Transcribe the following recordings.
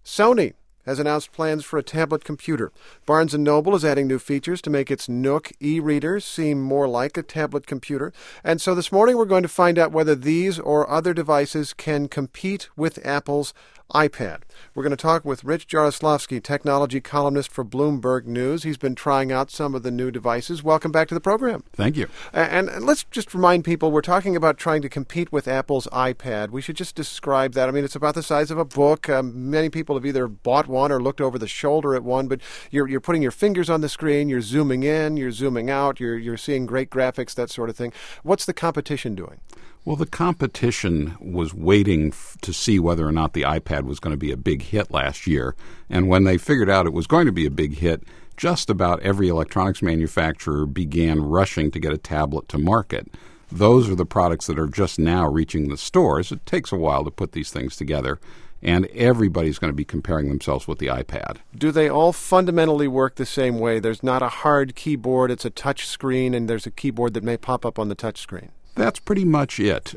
Sony has announced plans for a tablet computer. Barnes & Noble is adding new features to make its Nook e-readers seem more like a tablet computer. And so this morning we're going to find out whether these or other devices can compete with Apple's iPad. We're going to talk with Rich Jaroslavsky, technology columnist for Bloomberg News. He's been trying out some of the new devices. Welcome back to the program. Thank you. And let's just remind people, we're talking about trying to compete with Apple's iPad. We should just describe that. I mean, it's about the size of a book. Many people have either bought one or looked over the shoulder at one, but you're putting your fingers on the screen, you're zooming in, you're zooming out, you're seeing great graphics, that sort of thing. What's the competition doing? Well, the competition was waiting to see whether or not the iPad was going to be a big hit last year. And when they figured out it was going to be a big hit, just about every electronics manufacturer began rushing to get a tablet to market. Those are the products that are just now reaching the stores. It takes a while to put these things together, and everybody's going to be comparing themselves with the iPad. Do they all fundamentally work the same way? There's not a hard keyboard, it's a touch screen, and there's a keyboard that may pop up on the touch screen. That's pretty much it.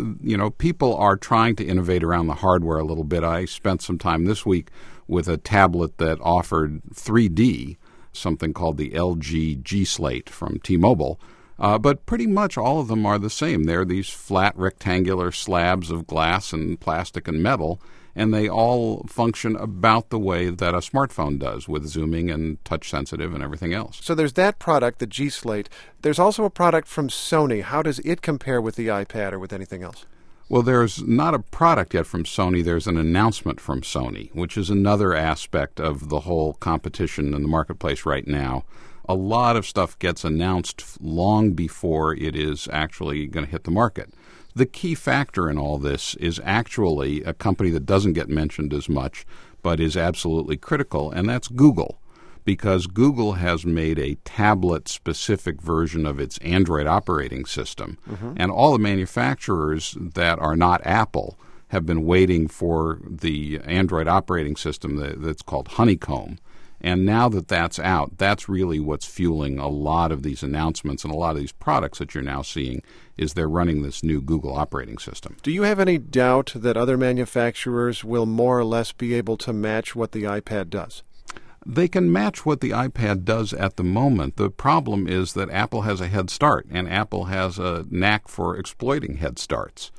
People are trying to innovate around the hardware a little bit. I spent some time this week with a tablet that offered 3D, something called the LG G Slate from T-Mobile. But pretty much all of them are the same. They're these flat rectangular slabs of glass and plastic and metal, and they all function about the way that a smartphone does, with zooming and touch sensitive and everything else. So there's that product, the G Slate. There's also a product from Sony. How does it compare with the iPad or with anything else? Well, there's not a product yet from Sony. There's an announcement from Sony, which is another aspect of the whole competition in the marketplace right now. A lot of stuff gets announced long before it is actually going to hit the market. The key factor in all this is actually a company that doesn't get mentioned as much, but is absolutely critical, and that's Google, because Google has made a tablet-specific version of its Android operating system, and all the manufacturers that are not Apple have been waiting for the Android operating system that's called Honeycomb. And now that that's out, that's really what's fueling a lot of these announcements and a lot of these products that you're now seeing is they're running this new Google operating system. Do you have any doubt that other manufacturers will more or less be able to match what the iPad does? They can match what the iPad does at the moment. The problem is that Apple has a head start, and Apple has a knack for exploiting head starts.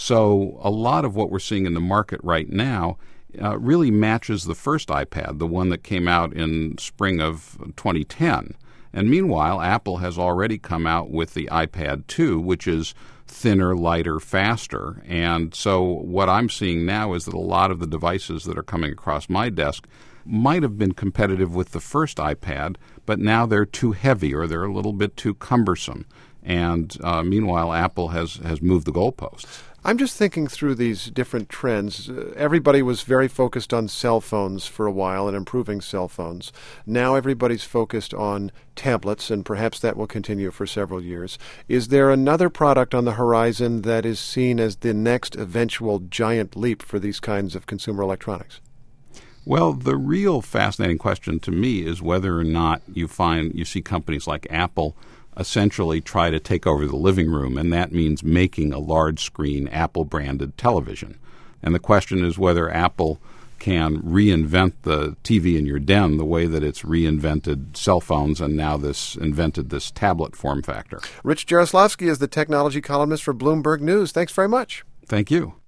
So a lot of what we're seeing in the market right now really matches the first iPad, the one that came out in spring of 2010. And meanwhile, Apple has already come out with the iPad 2, which is thinner, lighter, faster. And so what I'm seeing now is that a lot of the devices that are coming across my desk might have been competitive with the first iPad, but now they're too heavy or they're a little bit too cumbersome. And meanwhile, Apple has moved the goalposts. I'm just thinking through these different trends. Everybody was very focused on cell phones for a while and improving cell phones. Now everybody's focused on tablets, and perhaps that will continue for several years. Is there another product on the horizon that is seen as the next eventual giant leap for these kinds of consumer electronics? Well, the real fascinating question to me is whether or not you see companies like Apple essentially try to take over the living room, and that means making a large-screen Apple-branded television. And the question is whether Apple can reinvent the TV in your den the way that it's reinvented cell phones and now invented this tablet form factor. Rich Jaroslavsky is the technology columnist for Bloomberg News. Thanks very much. Thank you.